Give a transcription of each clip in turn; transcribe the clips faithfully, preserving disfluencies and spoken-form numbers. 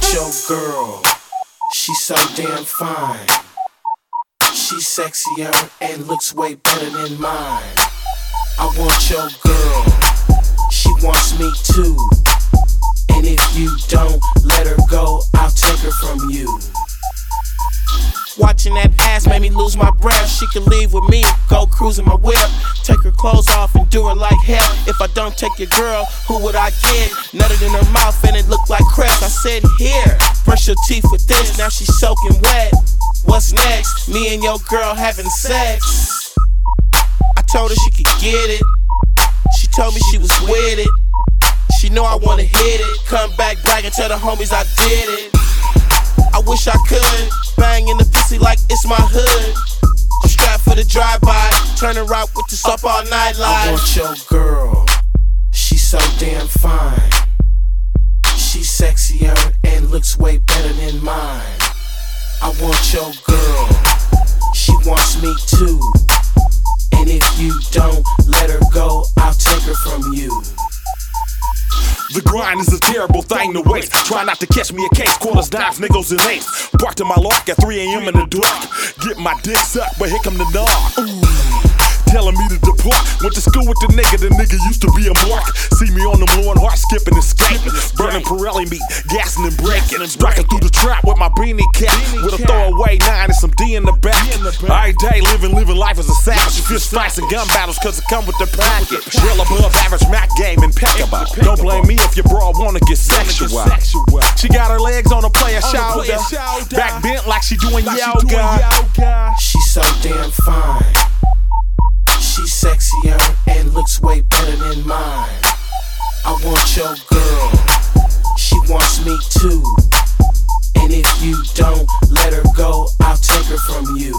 want your girl, she's so damn fine. She's sexier and looks way better than mine. I want your girl, she wants me too. And if you don't let her go, I'll take her from you. Watching that ass made me lose my breath. She could leave with me, go cruising my whip, take her clothes off and do her like hell. If I don't take your girl, who would I get? Nutted in her mouth and it looked like crepes. I said, here, brush your teeth with this. Now she's soaking wet. What's next? Me and your girl having sex. I told her she could get it. She told me she was with it. She know I wanna hit it. Come back bragging, tell the homies I did it. I wish I could bang in the pussy like it's my hood. I'm strapped for the drive-by, turning right with the up all night live. I want your girl, she's so damn fine. She's sexier and looks way better than mine. I want your girl, she wants me too. And if you don't let her go, I'll take her from you. The grind is a terrible thing to waste. Try not to catch me a case, quarters, dimes, nickels, and eights. Parked in my lock at three a m in the dark. Get my dick sucked, but here come the dog. Ooh. Telling me to depart. Went to school with the nigga, the nigga used to be a mark. See me on them low and hard, skipping and skating. Burning Pirelli meat, gassing and breaking. Striking through the trap with my beanie cap. With a throwaway nine and some D in the back. Every day living, living life as a savage. Fist fights and gun battles cause it come with the package. Real above average Mac game impeccable. Don't blame me if your bro wanna get sexual. She got her legs on a player shoulder. Back bent like she doing yoga. She's so damn fine. She's sexier and looks way better than mine. I want your girl, she wants me too. And if you don't let her go, I'll take her from you.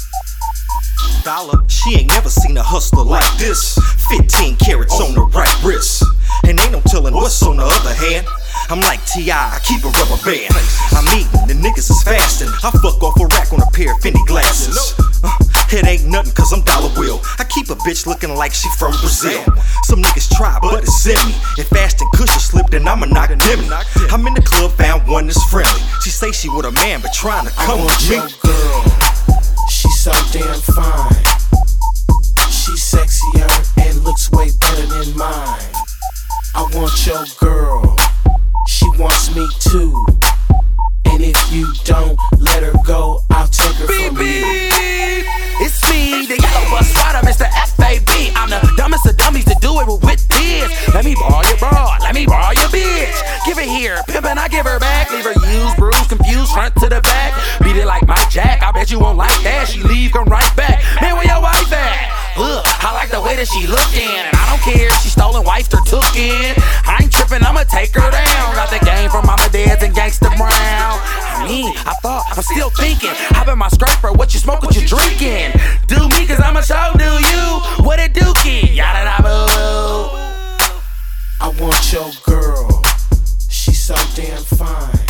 Dollar, she ain't never seen a hustler like this. Fifteen carats on the right wrist. And ain't no telling what's on the other hand. I'm like T I, I keep a rubber band. I'm eating, the niggas is fasting. I fuck off a rack on a pair of Fendi glasses. Uh, it ain't nothing cause I'm dollar bill. I keep a bitch looking like she from Brazil. Some niggas try, but it's in me. If Ashton Kutcher slipped, then I'ma knock them. I'm in the club, found one that's friendly. She say she with a man, but trying to come with me. I want your girl, she's so damn fine. She's sexier and looks way better than mine. I want your girl, she wants me too. And if you don't let her go, I'll take her beep, from beep. you. It's me, the yellow bus rider, Mister F A B. I'm the dumbest of dummies to do it with this. Let me borrow your broad, let me borrow your bitch. Give it here, pimpin', I give her back. Leave her used, bruised, confused, front to the back. Beat it like Mike Jack, I bet you won't like that. She leave, come right back. Man, where your wife at? Ugh, I like the way that she lookin', and I don't care if she stolen, wifed, or took in. I ain't trippin', I'ma take her down. Got the game from Mama Dad's and Gangsta Brown. I mean, I thought, I'm still thinking. Hop in my scraper, what you smoke, what you drinking? Do me, cause I'ma show do you. What a dookie, yada da boo. I want your girl, she's so damn fine.